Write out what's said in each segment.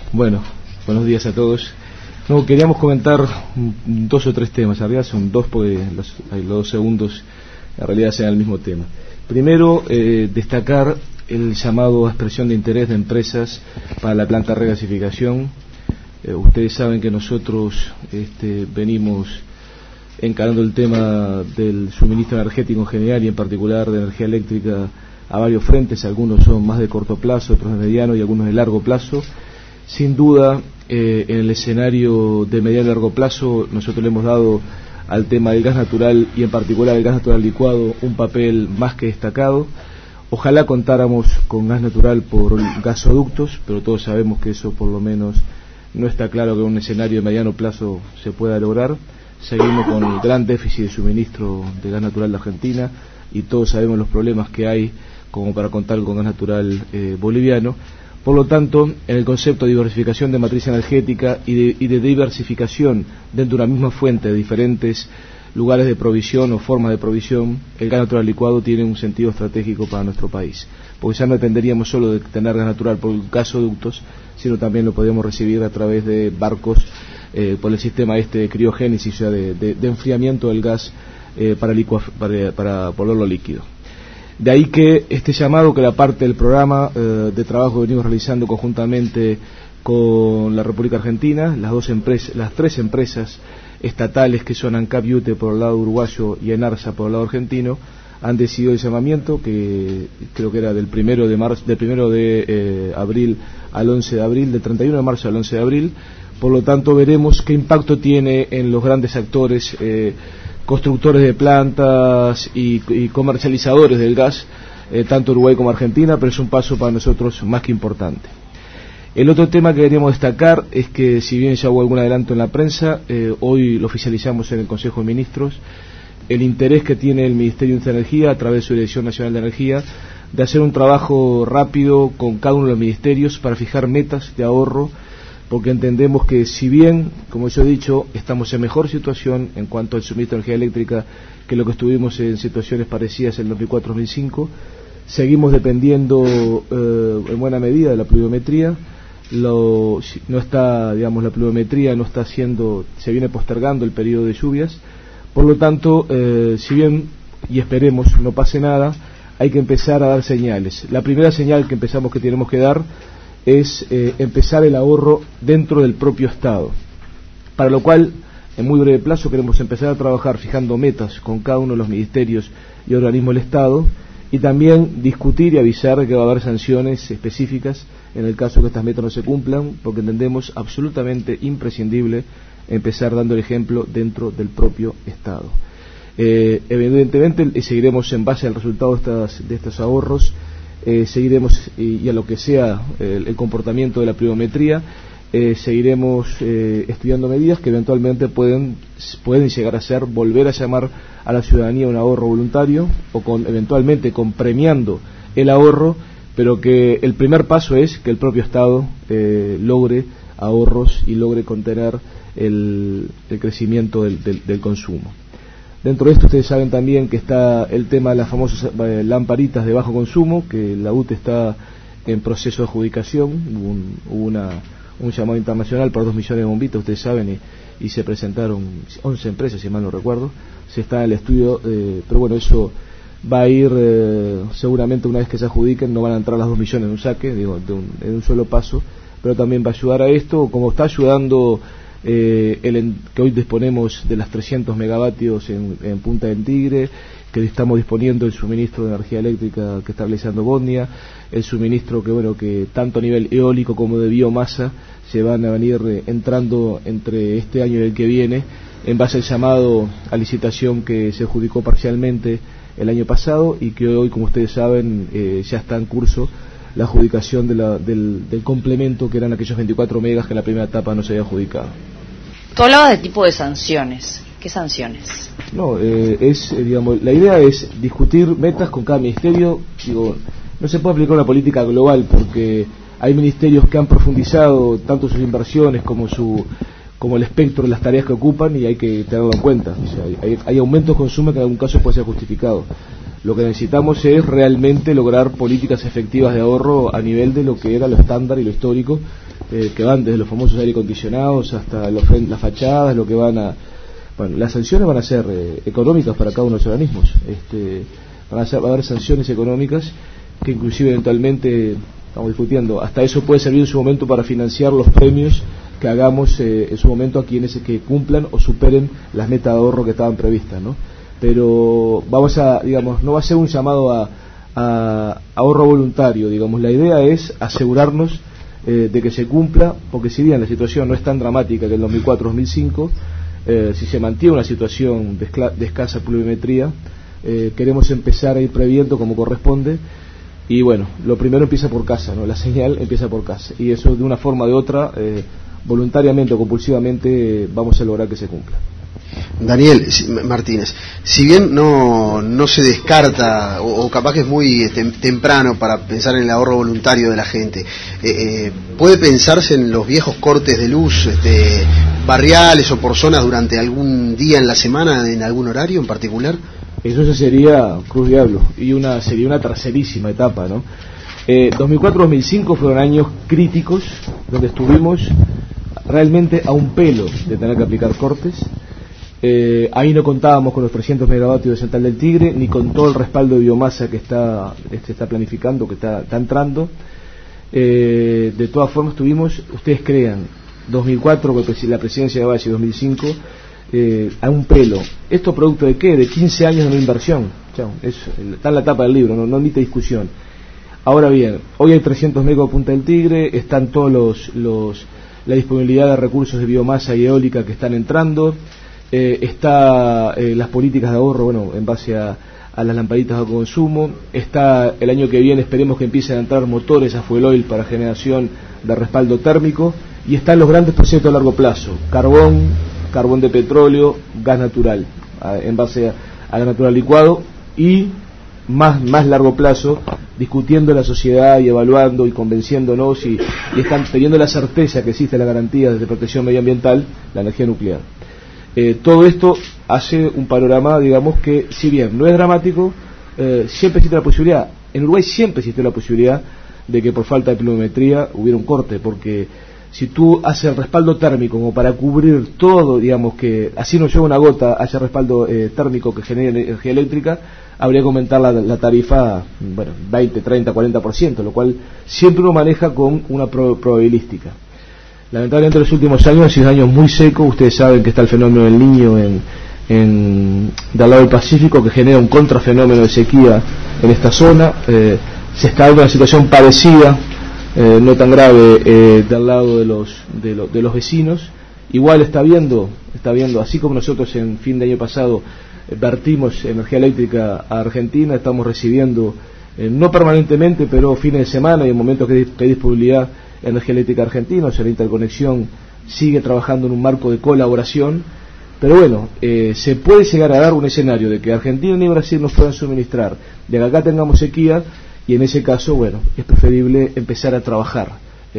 Bueno, buenos días a todos. No, queríamos comentar dos o tres temas. En realidad son dos porque los dos segundos en realidad sean el mismo tema. Primero, destacar el llamado a expresión de interés de empresas para la planta de regasificación. Ustedes saben que nosotros venimos encarando el tema del suministro energético en general y en particular de energía eléctrica a varios frentes. Algunos son más de corto plazo, otros de mediano y algunos de largo plazo. Sin duda, en el escenario de mediano y largo plazo, nosotros le hemos dado al tema del gas natural y en particular el gas natural licuado un papel más que destacado. Ojalá contáramos con gas natural por gasoductos, pero todos sabemos que eso por lo menos no está claro que en un escenario de mediano plazo se pueda lograr. Seguimos con el gran déficit de suministro de gas natural de Argentina y todos sabemos los problemas que hay como para contar con gas natural boliviano. Por lo tanto, en el concepto de diversificación de matriz energética y de diversificación dentro de una misma fuente de diferentes lugares de provisión o formas de provisión, el gas natural licuado tiene un sentido estratégico para nuestro país, porque ya no dependeríamos solo de tener gas natural por gasoductos, sino también lo podríamos recibir a través de barcos por el sistema de criogénesis, o sea, de enfriamiento del gas para volverlo líquido. De ahí que este llamado, que era parte del programa de trabajo que venimos realizando conjuntamente con la República Argentina, las tres empresas estatales que son ANCAP y UTE por el lado uruguayo y ENARSA por el lado argentino, han decidido el llamamiento, que creo que era del 1 de abril al 11 de abril, del 31 de marzo al 11 de abril. Por lo tanto, veremos qué impacto tiene en los grandes actores, constructores de plantas y comercializadores del gas, tanto Uruguay como Argentina, pero es un paso para nosotros más que importante. El otro tema que queríamos destacar es que, si bien ya hubo algún adelanto en la prensa, hoy lo oficializamos en el Consejo de Ministros, el interés que tiene el Ministerio de Energía a través de su Dirección Nacional de Energía de hacer un trabajo rápido con cada uno de los ministerios para fijar metas de ahorro, porque entendemos que, si bien, como yo he dicho, estamos en mejor situación en cuanto al suministro de energía eléctrica que lo que estuvimos en situaciones parecidas en 2004-2005, seguimos dependiendo en buena medida de la pluviometría. No está, digamos, la pluviometría no está haciendo, se viene postergando el periodo de lluvias. Por lo tanto, si bien, y esperemos no pase nada, hay que empezar a dar señales. La primera señal que tenemos que dar es empezar el ahorro dentro del propio Estado, para lo cual en muy breve plazo queremos empezar a trabajar fijando metas con cada uno de los ministerios y organismos del Estado, y también discutir y avisar que va a haber sanciones específicas en el caso que estas metas no se cumplan, porque entendemos absolutamente imprescindible empezar dando el ejemplo dentro del propio Estado. Evidentemente seguiremos en base al resultado de estos ahorros, seguiremos y a lo que sea el comportamiento de la pluviometría, seguiremos estudiando medidas que eventualmente pueden llegar a ser volver a llamar a la ciudadanía a un ahorro voluntario o eventualmente premiando el ahorro, pero que el primer paso es que el propio Estado logre ahorros y logre contener el crecimiento del consumo. Dentro de esto, ustedes saben también que está el tema de las famosas lamparitas de bajo consumo, que la UTE está en proceso de adjudicación. Hubo un llamado internacional por 2 millones de bombitas, ustedes saben, y se presentaron 11 empresas, si mal no recuerdo. Se está en el estudio, pero bueno, eso va a ir seguramente una vez que se adjudiquen, no van a entrar las 2 millones en un saque, en un solo paso, pero también va a ayudar a esto, como está ayudando que hoy disponemos de las 300 megavatios en Punta del Tigre, que estamos disponiendo el suministro de energía eléctrica que está realizando Bosnia, el suministro que tanto a nivel eólico como de biomasa se van a venir entrando entre este año y el que viene, en base al llamado a licitación que se adjudicó parcialmente el año pasado y que hoy, como ustedes saben, ya está en curso la adjudicación del complemento, que eran aquellos 24 megas que en la primera etapa no se había adjudicado. Tú hablabas de tipo de sanciones. ¿Qué sanciones? No, la idea es discutir metas con cada ministerio. No se puede aplicar una política global porque hay ministerios que han profundizado tanto sus inversiones como el espectro de las tareas que ocupan, y hay que tenerlo en cuenta. O sea, hay aumentos de consumo que en algún caso puede ser justificado. Lo que necesitamos es realmente lograr políticas efectivas de ahorro a nivel de lo que era lo estándar y lo histórico, que van desde los famosos aire acondicionados hasta las fachadas, lo que van a... Bueno, las sanciones van a ser económicas para cada uno de los organismos. Va a haber sanciones económicas que inclusive eventualmente, estamos discutiendo, hasta eso puede servir en su momento para financiar los premios que hagamos en su momento a quienes que cumplan o superen las metas de ahorro que estaban previstas, ¿no? Pero vamos a, digamos, no va a ser un llamado a ahorro voluntario, digamos. La idea es asegurarnos de que se cumpla, porque si bien la situación no es tan dramática que el 2004-2005, si se mantiene una situación de escasa pluviometría, queremos empezar a ir previendo como corresponde. Y bueno, lo primero empieza por casa, ¿no? La señal empieza por casa, y eso de una forma o de otra, voluntariamente o compulsivamente, vamos a lograr que se cumpla. Daniel Martínez, si bien no se descarta, o capaz que es muy temprano para pensar en el ahorro voluntario de la gente, ¿puede pensarse en los viejos cortes de luz barriales o por zonas durante algún día en la semana, en algún horario en particular? Eso ya sería cruz diablo, y sería una tercerísima etapa, ¿no? 2004-2005 fueron años críticos donde estuvimos realmente a un pelo de tener que aplicar cortes. Ahí no contábamos con los 300 megavatios de Central del Tigre, ni con todo el respaldo de biomasa que está planificando, que está entrando. De todas formas tuvimos, ustedes crean, 2004 con la presidencia de Valle, 2005, a un pelo. ¿Esto producto de qué? De 15 años de no inversión. Está en la tapa del libro, no admite discusión. Ahora bien, hoy hay 300 megavatios Punta del Tigre, están todos la disponibilidad de recursos de biomasa y eólica que están entrando. Está las políticas de ahorro, bueno, en base a las lamparitas de consumo. Está el año que viene, esperemos que empiecen a entrar motores a fuel oil para generación de respaldo térmico, y están los grandes proyectos a largo plazo: carbón de petróleo, gas natural, en base a gas natural licuado, y más largo plazo, discutiendo la sociedad y evaluando y convenciéndonos y están teniendo la certeza que existe la garantía de protección medioambiental, la energía nuclear. Todo esto hace un panorama, digamos, que si bien no es dramático, siempre existe la posibilidad, en Uruguay siempre existe la posibilidad de que por falta de pluviometría hubiera un corte, porque si tú haces el respaldo térmico como para cubrir todo, digamos, que así no llega una gota, haya respaldo térmico que genere energía eléctrica, habría que aumentar la tarifa, bueno, 20, 30, 40%, lo cual siempre uno maneja con una probabilística. Lamentablemente en los últimos años han sido años muy secos. Ustedes saben que está el fenómeno del Niño del lado del Pacífico, que genera un contrafenómeno de sequía en esta zona. Se está dando una situación parecida, no tan grave, del lado de los vecinos. Igual está viendo, así como nosotros en fin de año pasado vertimos energía eléctrica a Argentina, estamos recibiendo, no permanentemente, pero fines de semana y en momentos que hay disponibilidad, energía eléctrica argentina. O sea, la interconexión sigue trabajando en un marco de colaboración, pero bueno, se puede llegar a dar un escenario de que Argentina ni Brasil nos puedan suministrar, de que acá tengamos sequía, y en ese caso, bueno, es preferible empezar a trabajar.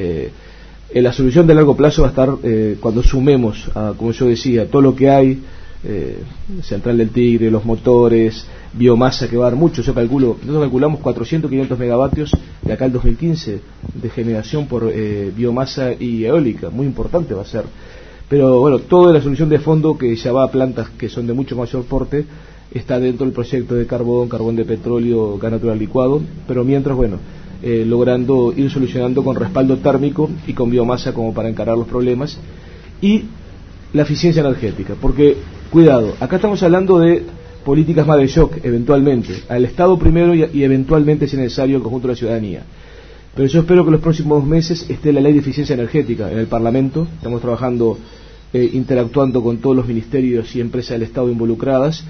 La solución de largo plazo va a estar cuando sumemos, como yo decía, todo lo que hay, Central del Tigre, los motores, biomasa, que va a dar mucho. Nosotros calculamos 400, 500 megavatios de acá al 2015 de generación por biomasa y eólica, muy importante va a ser. Pero bueno, toda la solución de fondo que ya va a plantas que son de mucho mayor porte está dentro del proyecto de carbón de petróleo, gas natural licuado, pero mientras, bueno, logrando ir solucionando con respaldo térmico y con biomasa como para encarar los problemas, y la eficiencia energética, porque cuidado, acá estamos hablando de políticas más de shock, eventualmente, al Estado primero y eventualmente, si es necesario, al conjunto de la ciudadanía. Pero yo espero que en los próximos meses esté la ley de eficiencia energética en el Parlamento. Estamos trabajando, interactuando con todos los ministerios y empresas del Estado involucradas,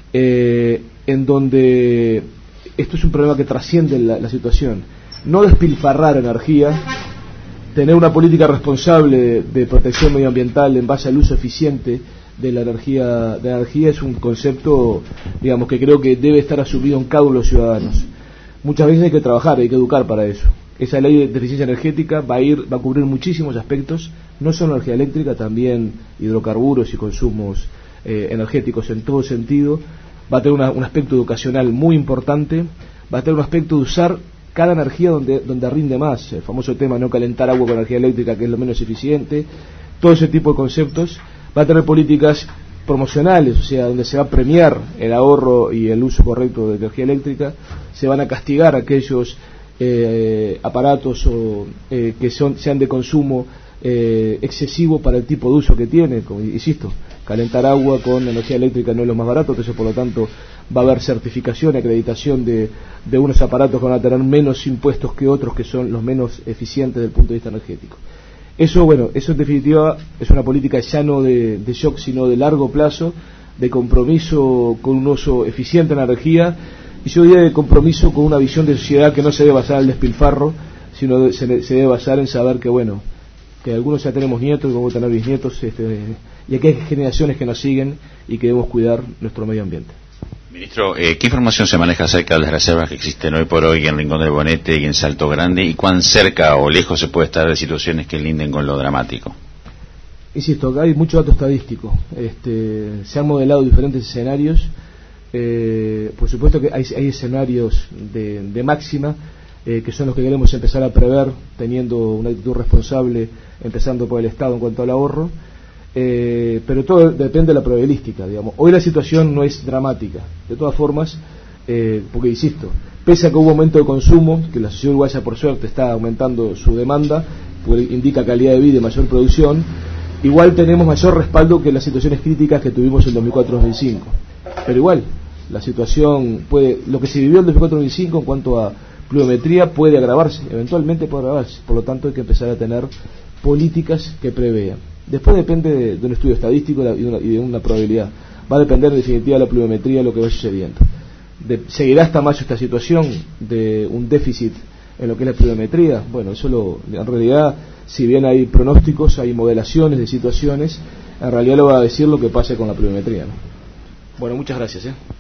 en donde esto es un problema que trasciende la situación. No despilfarrar energía, tener una política responsable de protección medioambiental en base al uso eficiente de la energía es un concepto, digamos, que creo que debe estar asumido en cada uno de los ciudadanos. Muchas veces hay que trabajar, hay que educar para eso. Esa ley de eficiencia energética va a cubrir muchísimos aspectos, no solo energía eléctrica, también hidrocarburos y consumos energéticos en todo sentido. Va a tener un aspecto educacional muy importante, va a tener un aspecto de usar cada energía donde rinde más, el famoso tema no calentar agua con energía eléctrica, que es lo menos eficiente, todo ese tipo de conceptos. Va a tener políticas promocionales, o sea, donde se va a premiar el ahorro y el uso correcto de energía eléctrica, se van a castigar aquellos aparatos que sean de consumo excesivo para el tipo de uso que tiene. Como insisto, calentar agua con energía eléctrica no es lo más barato, entonces por lo tanto va a haber certificación y acreditación de unos aparatos que van a tener menos impuestos que otros que son los menos eficientes desde el punto de vista energético. Eso en definitiva es una política ya no de shock, sino de largo plazo, de compromiso con un uso eficiente de la energía, y yo diría de compromiso con una visión de sociedad que no se debe basar en el despilfarro, sino se debe basar en saber que algunos ya tenemos nietos, que vamos a tener bisnietos, y que hay generaciones que nos siguen y que debemos cuidar nuestro medio ambiente. Ministro, ¿qué información se maneja acerca de las reservas que existen hoy por hoy en Rincón del Bonete y en Salto Grande, y cuán cerca o lejos se puede estar de situaciones que linden con lo dramático? Insisto, acá hay mucho dato estadístico. Se han modelado diferentes escenarios. Por supuesto que hay escenarios de máxima, que son los que queremos empezar a prever, teniendo una actitud responsable, empezando por el Estado en cuanto al ahorro. Pero todo depende de la probabilística, digamos. Hoy la situación no es dramática, de todas formas, porque insisto, pese a que hubo aumento de consumo, que la sociedad uruguaya por suerte está aumentando su demanda, porque indica calidad de vida y mayor producción, igual tenemos mayor respaldo que las situaciones críticas que tuvimos en 2004-2005. Pero igual, la situación lo que se vivió en 2004-2005 en cuanto a pluviometría puede agravarse, eventualmente puede agravarse, por lo tanto hay que empezar a tener políticas que prevean. Después depende de un estudio estadístico y de una probabilidad. Va a depender en definitiva de la pluviometría, de lo que va sucediendo. ¿Seguirá hasta mayo esta situación de un déficit en lo que es la pluviometría? Bueno, en realidad, si bien hay pronósticos, hay modelaciones de situaciones, en realidad lo va a decir lo que pase con la pluviometría, ¿no? Bueno, muchas gracias.